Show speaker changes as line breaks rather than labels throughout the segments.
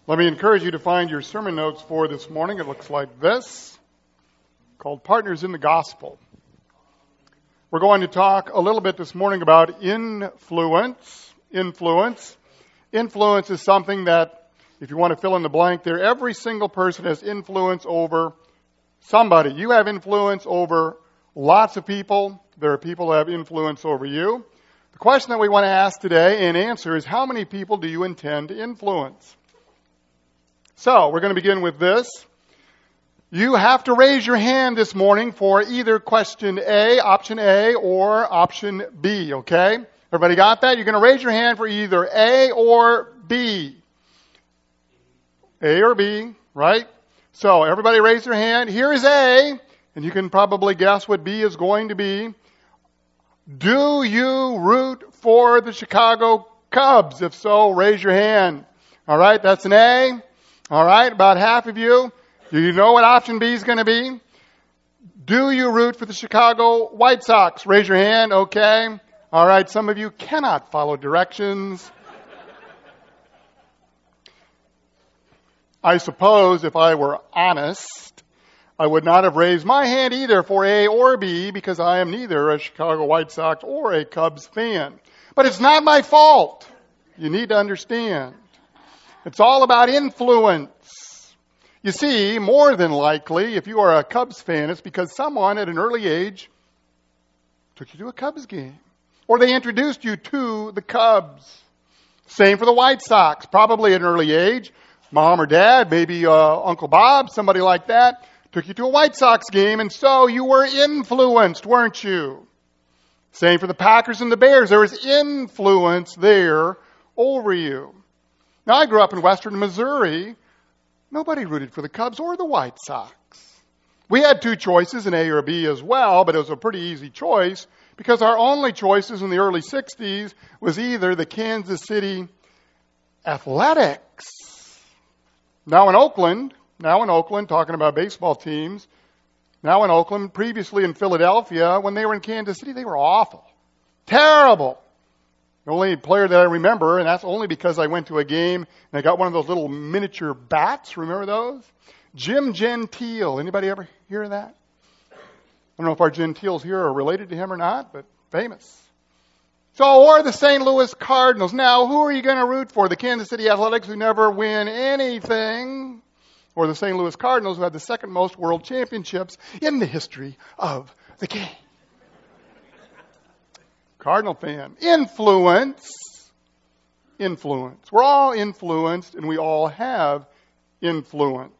Let me encourage you to find your sermon notes for this morning. It looks like this, called Partners in the Gospel. We're going to talk a little bit this morning about influence. Influence is something that, if you want to fill in the blank there, every single person has influence over somebody. You have influence over lots of people. There are people who have influence over you. The question that we want to ask today and answer is, how many people do you intend to influence? So, we're going to begin with this. You have to raise your hand this morning for either question A, option A, or option B, okay? Everybody got that? You're going to raise your hand for either A or B. A or B, right? So, everybody raise their hand. Here is A, and you can probably guess what B is going to be. Do you root for the Chicago Cubs? If so, raise your hand. All right, that's an A. All right, about half of you. Do you know what option B is going to be? Do you root for the Chicago White Sox? Raise your hand. Okay. All right, some of you cannot follow directions. I suppose if I were honest, I would not have raised my hand either for A or B because I am neither a Chicago White Sox or a Cubs fan. But it's not my fault. You need to understand. It's all about influence. You see, more than likely, if you are a Cubs fan, it's because someone at an early age took you to a Cubs game. Or they introduced you to the Cubs. Same for the White Sox. Probably at an early age, mom or dad, maybe Uncle Bob, somebody like that, took you to a White Sox game, and so you were influenced, weren't you? Same for the Packers and the Bears. There was influence there over you. Now, I grew up in western Missouri. Nobody rooted for the Cubs or the White Sox. We had two choices, an A or B as well, but it was a pretty easy choice because our only choices in the early 60s was either the Kansas City Athletics. Now in Oakland, talking about baseball teams, now in Oakland, previously in Philadelphia, when they were in Kansas City, they were awful. Terrible. The only player that I remember, and that's only because I went to a game and I got one of those little miniature bats. Remember those? Jim Gentile. Anybody ever hear of that? I don't know if our Gentiles here are related to him or not, but famous. So, or the St. Louis Cardinals. Now, who are you going to root for? The Kansas City Athletics, who never win anything, or the St. Louis Cardinals, who had the second most world championships in the history of the game? Cardinal fan. Influence. We're all influenced, and we all have influence.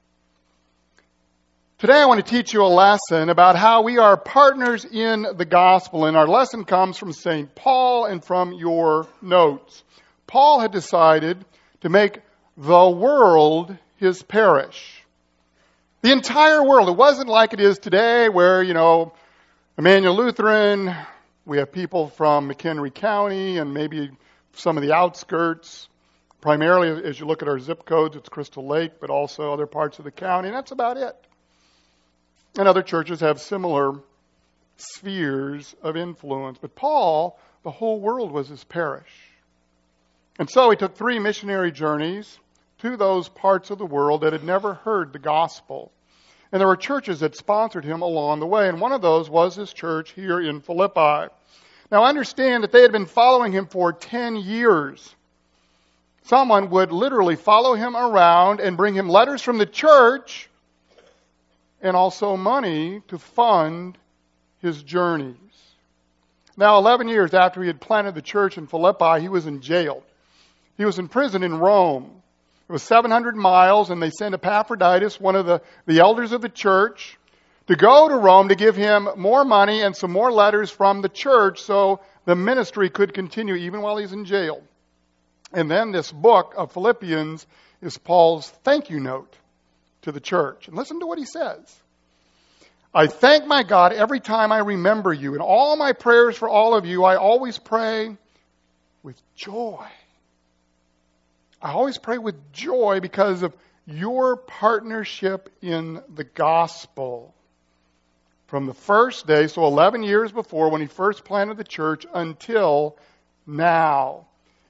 Today I want to teach you a lesson about how we are partners in the gospel, and our lesson comes from St. Paul and from your notes. Paul had decided to make the world his parish. The entire world. It wasn't like it is today where, Emmanuel Lutheran, we have people from McHenry County and maybe some of the outskirts. Primarily, as you look at our zip codes, it's Crystal Lake, but also other parts of the county, and that's about it. And other churches have similar spheres of influence. But Paul, the whole world was his parish. And so he took 3 missionary journeys to those parts of the world that had never heard the gospel. And there were churches that sponsored him along the way. And one of those was his church here in Philippi. Now understand that they had been following him for 10 years. Someone would literally follow him around and bring him letters from the church and also money to fund his journeys. Now 11 years after he had planted the church in Philippi, he was in jail. He was in prison in Rome. It was 700 miles, and they sent Epaphroditus, one of the elders of the church, to go to Rome to give him more money and some more letters from the church so the ministry could continue even while he's in jail. And then this book of Philippians is Paul's thank you note to the church. And listen to what he says. I thank my God every time I remember you. In all my prayers for all of you, I always pray with joy. I always pray with joy because of your partnership in the gospel. From the first day, so 11 years before when he first planted the church, until now.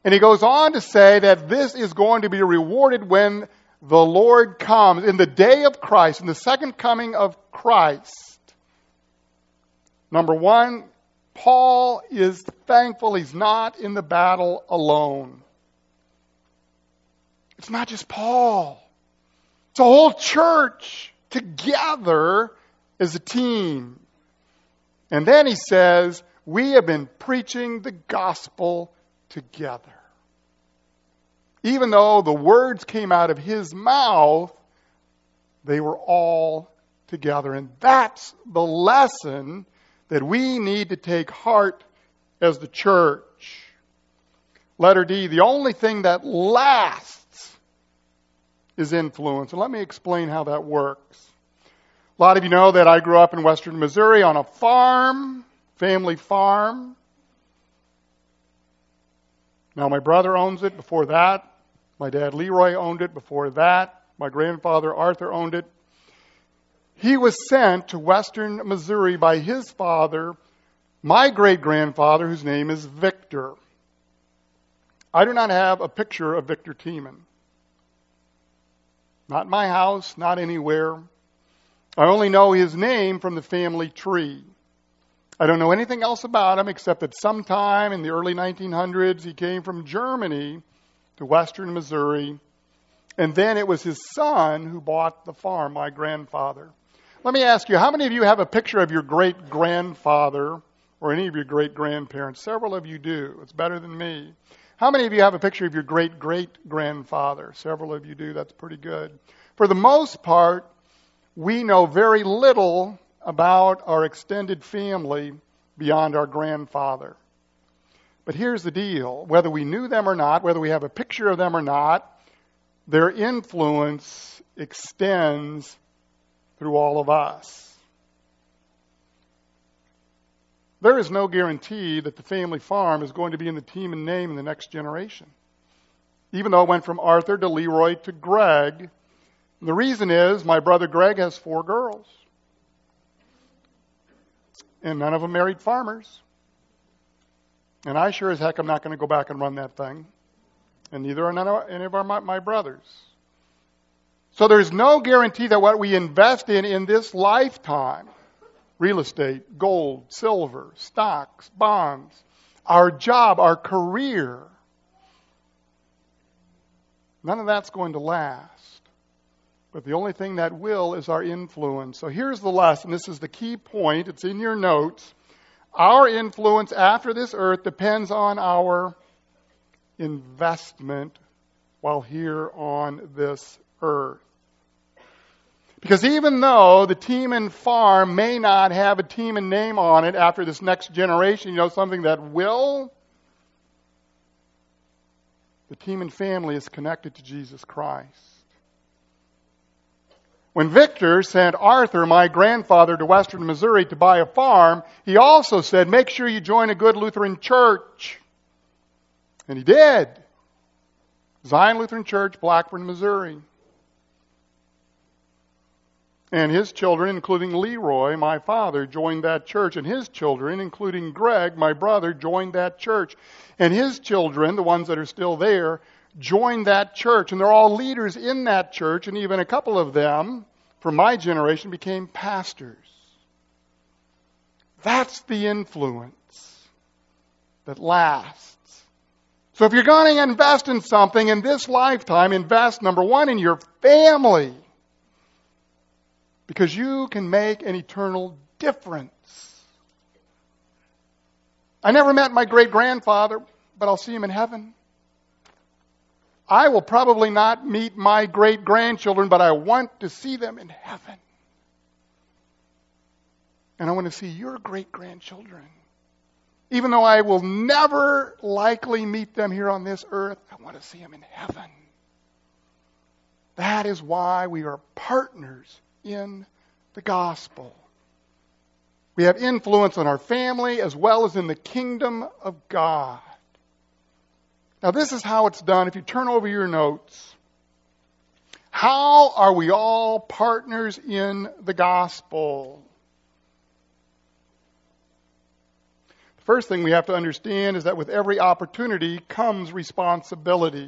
And he goes on to say that this is going to be rewarded when the Lord comes, in the day of Christ, in the second coming of Christ. Number one, Paul is thankful he's not in the battle alone. It's not just Paul. It's a whole church together as a team. And then he says, we have been preaching the gospel together. Even though the words came out of his mouth, they were all together. And that's the lesson that we need to take heart as the church. Letter D, the only thing that lasts is influence. And let me explain how that works. A lot of you know that I grew up in western Missouri on a farm, family farm. Now my brother owns it. Before that, my dad Leroy owned it. Before that, my grandfather Arthur owned it. He was sent to western Missouri by his father, my great-grandfather, whose name is Victor. I do not have a picture of Victor Tiemann. Not in my house, not anywhere. I only know his name from the family tree. I don't know anything else about him except that sometime in the early 1900s he came from Germany to western Missouri, and then it was his son who bought the farm, my grandfather. Let me ask you, how many of you have a picture of your great-grandfather or any of your great-grandparents? Several of you do. It's better than me. How many of you have a picture of your great-great-grandfather? Several of you do. That's pretty good. For the most part, we know very little about our extended family beyond our grandfather. But here's the deal. Whether we knew them or not, whether we have a picture of them or not, their influence extends through all of us. There is no guarantee that the family farm is going to be in the Tiemann name in the next generation. Even though it went from Arthur to Leroy to Greg. And the reason is my brother Greg has 4 girls. And none of them married farmers. And I sure as heck am not going to go back and run that thing. And neither are any of my brothers. So there's no guarantee that what we invest in this lifetime, real estate, gold, silver, stocks, bonds, our job, our career, none of that's going to last. But the only thing that will is our influence. So here's the lesson. This is the key point. It's in your notes. Our influence after this earth depends on our investment while here on this earth. Because even though the Tiemann farm may not have a Tiemann name on it after this next generation, you know something that will? The Tiemann family is connected to Jesus Christ. When Victor sent Arthur, my grandfather, to western Missouri to buy a farm, he also said, make sure you join a good Lutheran church. And he did. Zion Lutheran Church, Blackburn, Missouri. And his children, including Leroy, my father, joined that church. And his children, including Greg, my brother, joined that church. And his children, the ones that are still there, joined that church. And they're all leaders in that church. And even a couple of them, from my generation, became pastors. That's the influence that lasts. So if you're going to invest in something in this lifetime, invest, number one, in your family. Because you can make an eternal difference. I never met my great-grandfather, but I'll see him in heaven. I will probably not meet my great-grandchildren, but I want to see them in heaven. And I want to see your great-grandchildren. Even though I will never likely meet them here on this earth, I want to see them in heaven. That is why we are partners in the gospel. We have influence on our family as well as in the kingdom of God. Now this is how it's done. If you turn over your notes, how are we all partners in the gospel? First thing we have to understand is that with every opportunity comes responsibility.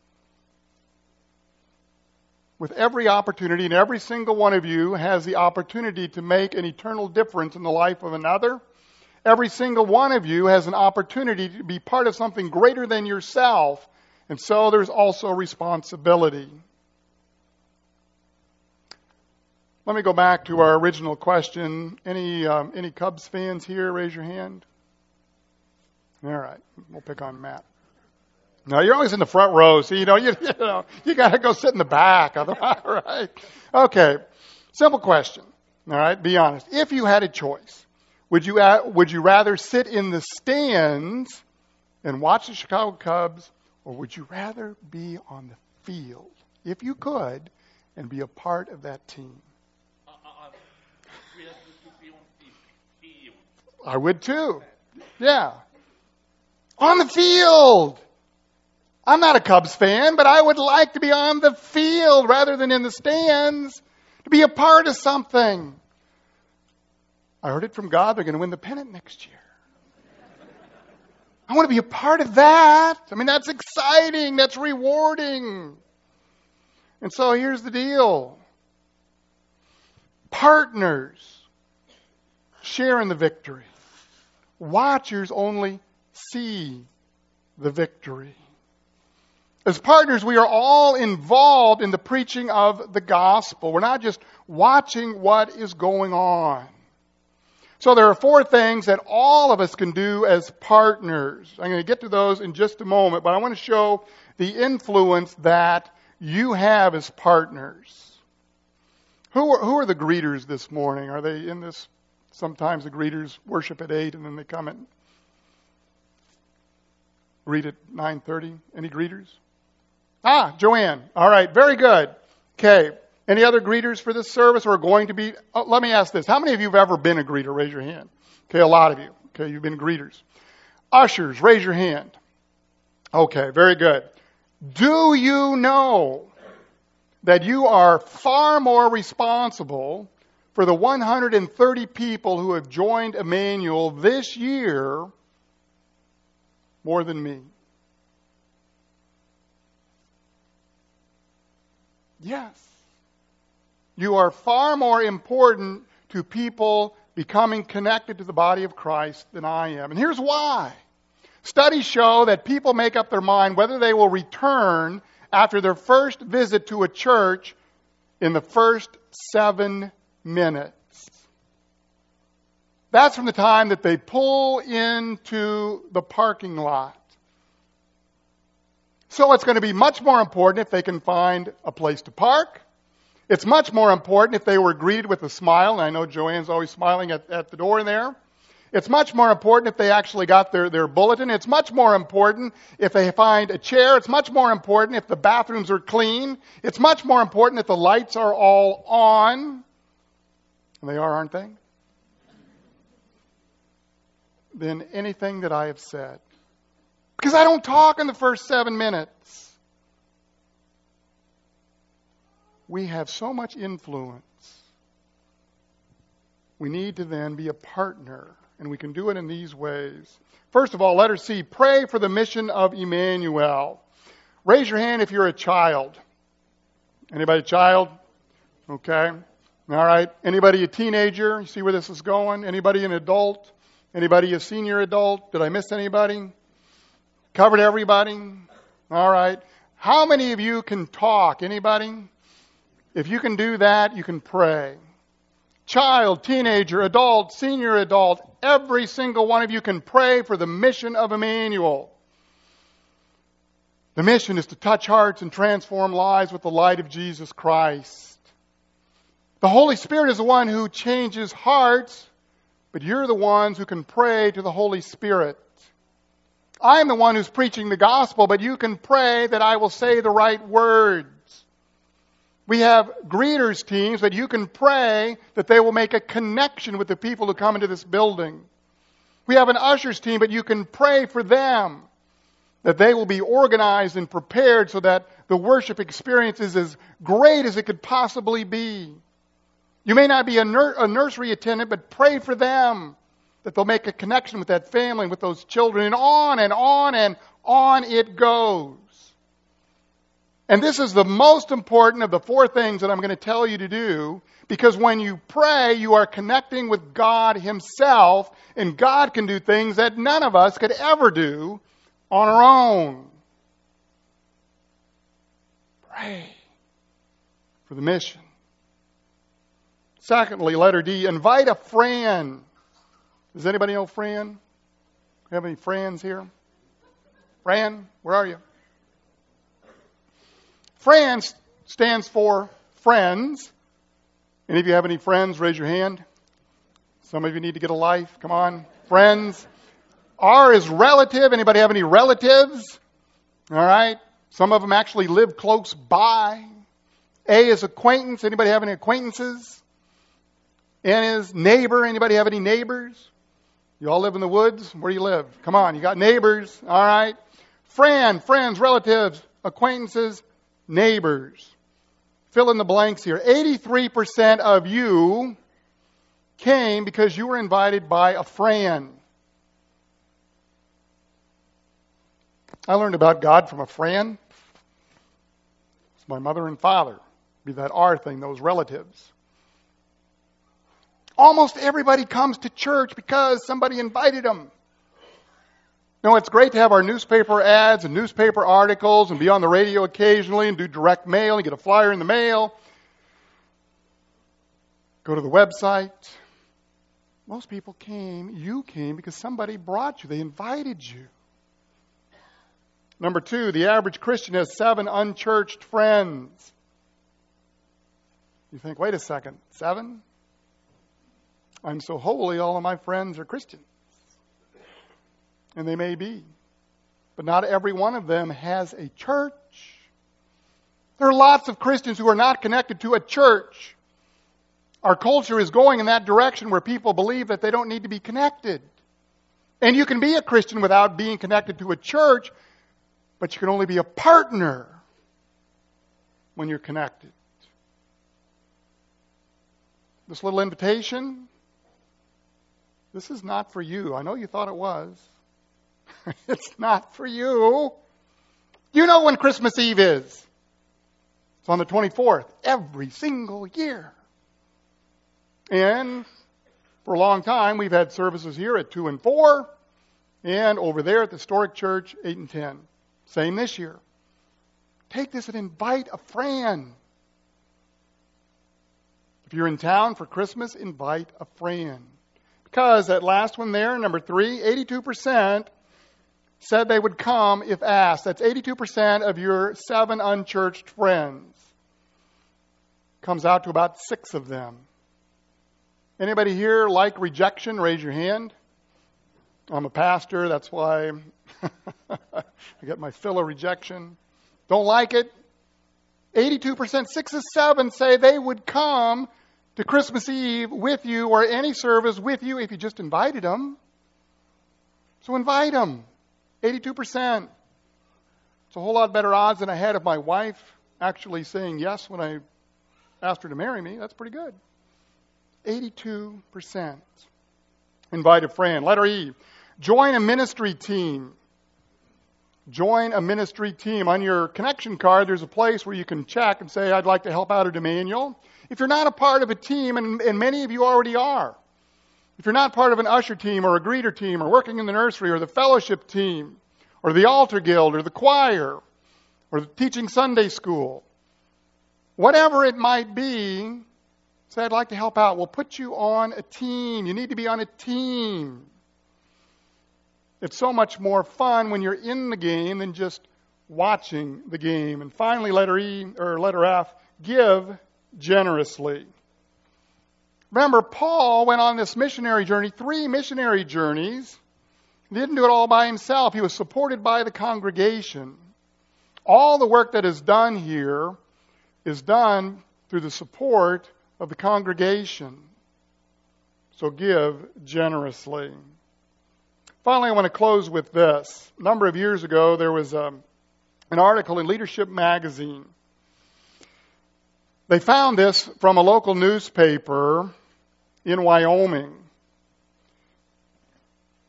With every opportunity, and every single one of you has the opportunity to make an eternal difference in the life of another. Every single one of you has an opportunity to be part of something greater than yourself. And so there's also responsibility. Let me go back to our original question. Any Cubs fans here? Raise your hand. All right. We'll pick on Matt. No, you're always in the front row, so you got to go sit in the back. Otherwise, right? Okay. Simple question. All right. Be honest. If you had a choice, would you rather sit in the stands and watch the Chicago Cubs, or would you rather be on the field, if you could, and be a part of that team? I would too. Yeah. On the field. I'm not a Cubs fan, but I would like to be on the field rather than in the stands, to be a part of something. I heard it from God. They're going to win the pennant next year. I want to be a part of that. I mean, that's exciting. That's rewarding. And so here's the deal. Partners share in the victory. Watchers only see the victory. As partners, we are all involved in the preaching of the gospel. We're not just watching what is going on. So there are 4 things that all of us can do as partners. I'm going to get to those in just a moment, but I want to show the influence that you have as partners. Who are the greeters this morning? Are they in this? Sometimes the greeters worship at 8 and then they come and greet at 9:30. Any greeters? Joanne. All right, very good. Okay. Any other greeters for this service or are going to be? Let me ask this. How many of you have ever been a greeter? Raise your hand. Okay, a lot of you. Okay, you've been greeters. Ushers, raise your hand. Okay, very good. Do you know that you are far more responsible for the 130 people who have joined Emmanuel this year more than me? Yes. You are far more important to people becoming connected to the body of Christ than I am. And here's why. Studies show that people make up their mind whether they will return after their first visit to a church in the first 7 minutes. That's from the time that they pull into the parking lot. So it's going to be much more important if they can find a place to park. It's much more important if they were greeted with a smile. And I know Joanne's always smiling at the door there. It's much more important if they actually got their bulletin. It's much more important if they find a chair. It's much more important if the bathrooms are clean. It's much more important if the lights are all on. And they are, aren't they? Than anything that I have said. Because I don't talk in the first 7 minutes. We have so much influence. We need to then be a partner. And we can do it in these ways. First of all, letter C, pray for the mission of Emmanuel. Raise your hand if you're a child. Anybody a child? Okay. All right. Anybody a teenager? You see where this is going? Anybody an adult? Anybody a senior adult? Did I miss anybody? Covered everybody? All right. How many of you can talk? Anybody? If you can do that, you can pray. Child, teenager, adult, senior adult, every single one of you can pray for the mission of Emmanuel. The mission is to touch hearts and transform lives with the light of Jesus Christ. The Holy Spirit is the one who changes hearts, but you're the ones who can pray to the Holy Spirit. I'm the one who's preaching the gospel, but you can pray that I will say the right words. We have greeters teams that you can pray that they will make a connection with the people who come into this building. We have an ushers team, but you can pray for them that they will be organized and prepared so that the worship experience is as great as it could possibly be. You may not be a nursery attendant, but pray for them that they'll make a connection with that family and with those children, and on and on and on it goes. And this is the most important of the 4 things that I'm going to tell you to do, because when you pray, you are connecting with God Himself, and God can do things that none of us could ever do on our own. Pray for the mission. Secondly, letter D, invite a friend. Does anybody know Fran? Have any friends here? Fran, where are you? Fran stands for friends. Any of you have any friends? Raise your hand. Some of you need to get a life. Come on. Friends. R is relative. Anybody have any relatives? All right. Some of them actually live close by. A is acquaintance. Anybody have any acquaintances? N is neighbor. Anybody have any neighbors? You all live in the woods? Where do you live? Come on, you got neighbors. All right. Friends, relatives, acquaintances, neighbors. Fill in the blanks here. 83% of you came because you were invited by a friend. I learned about God from a friend. It's my mother and father. Be that R thing, those relatives. Almost everybody comes to church because somebody invited them. No, it's great to have our newspaper ads and newspaper articles and be on the radio occasionally and do direct mail and get a flyer in the mail. Go to the website. Most people came, you came because somebody brought you. They invited you. Number 2, the average Christian has 7 unchurched friends. You think, wait a second, 7? I'm so holy, all of my friends are Christians. And they may be. But not every one of them has a church. There are lots of Christians who are not connected to a church. Our culture is going in that direction where people believe that they don't need to be connected. And you can be a Christian without being connected to a church, but you can only be a partner when you're connected. This little invitation, this is not for you. I know you thought it was. It's not for you. You know when Christmas Eve is. It's on the 24th, every single year. And for a long time, we've had services here at 2 and 4, and over there at the Historic Church, 8 and 10. Same this year. Take this and invite a friend. If you're in town for Christmas, invite a friend. Because that last one there, number 3, 82% said they would come if asked. That's 82% of your 7 unchurched friends. Comes out to about 6 of them. Anybody here like rejection? Raise your hand. I'm a pastor, that's why I get my fill of rejection. Don't like it? 82%, 6 of 7 say they would come to Christmas Eve with you or any service with you if you just invited them. So invite them. 82%. It's a whole lot better odds than I had of my wife actually saying yes when I asked her to marry me. That's pretty good. 82%. Invite a friend. Letter E. Join a ministry team. Join a ministry team. On your connection card, there's a place where you can check and say, I'd like to help out at Emmanuel. If you're not a part of a team, and many of you already are, if you're not part of an usher team or a greeter team or working in the nursery or the fellowship team or the altar guild or the choir or the teaching Sunday school, whatever it might be, say, I'd like to help out. We'll put you on a team. You need to be on a team. It's so much more fun when you're in the game than just watching the game. And finally, letter F, give generously. Remember, Paul went on this missionary journey, 3 missionary journeys. He didn't do it all by himself. He was supported by the congregation. All the work that is done here is done through the support of the congregation. So give generously. Finally, I want to close with this. A number of years ago, there was an article in Leadership Magazine. They found this from a local newspaper in Wyoming.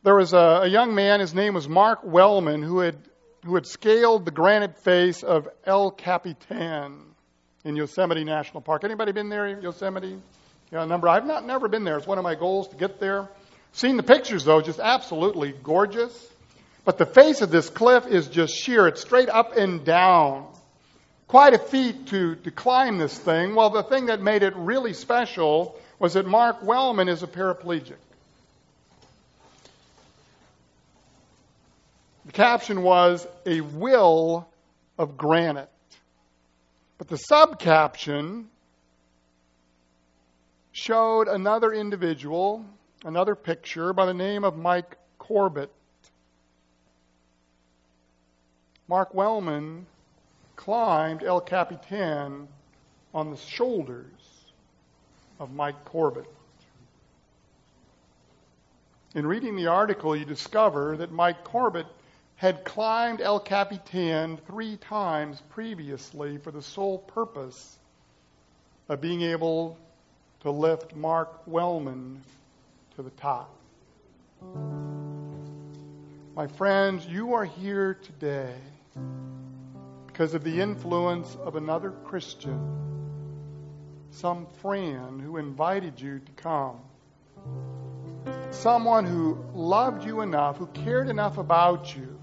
There was a young man, his name was Mark Wellman, who had scaled the granite face of El Capitan in Yosemite National Park. Anybody been there, Yosemite? Yeah, I've never been there. It's one of my goals to get there. Seen the pictures, though, just absolutely gorgeous. But the face of this cliff is just sheer. It's straight up and down. Quite a feat to climb this thing. Well, the thing that made it really special was that Mark Wellman is a paraplegic. The caption was, "A will of granite." But the subcaption showed another individual, another picture by the name of Mike Corbett. Mark Wellman climbed El Capitan on the shoulders of Mike Corbett. In reading the article, you discover that Mike Corbett had climbed El Capitan 3 times previously for the sole purpose of being able to lift Mark Wellman to the top. My friends, you are here today because of the influence of another Christian, some friend who invited you to come. Someone who loved you enough, who cared enough about you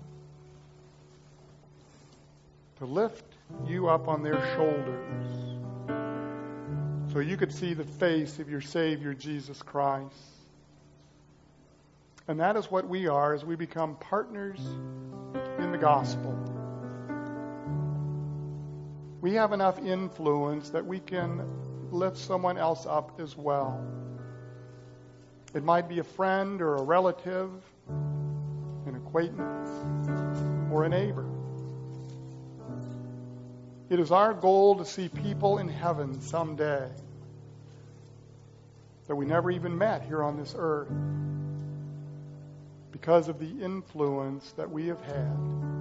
to lift you up on their shoulders so you could see the face of your Savior, Jesus Christ. And that is what we are as we become partners in the gospel. We have enough influence that we can lift someone else up as well. It might be a friend or a relative, an acquaintance, or a neighbor. It is our goal to see people in heaven someday that we never even met here on this earth because of the influence that we have had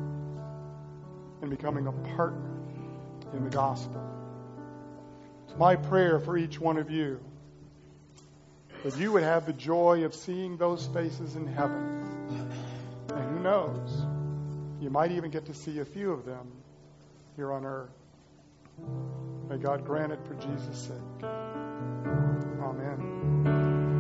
in becoming a partner in the gospel. It's my prayer for each one of you that you would have the joy of seeing those faces in heaven. And who knows, you might even get to see a few of them here on earth. May God grant it for Jesus' sake. Amen.